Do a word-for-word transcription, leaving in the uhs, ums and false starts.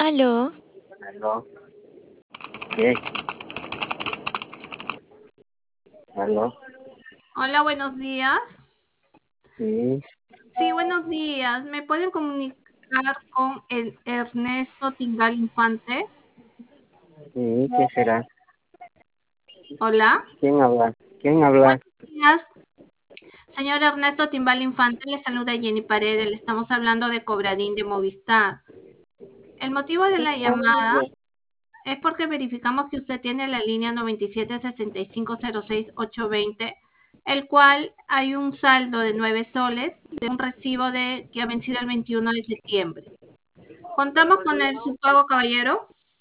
Aló, Aló, ¿qué? Aló, Hola, buenos días. sí, Sí, buenos días. ¿Me pueden comunicar con el Ernesto Tingal Infante? sí, ¿qué será? Hola. ¿Quién habla? ¿Quién habla? Buenos días. Señor Ernesto Timbal Infante, le saluda Jenny Paredes. Le estamos hablando de Cobradín de Movistar. El motivo de la llamada es porque verificamos que usted tiene la línea noventa y siete sesenta y cinco cero seis ocho veinte, el cual hay un saldo de nueve soles de un recibo de que ha vencido el veintiuno de septiembre. ¿Contamos con el su pago, caballero?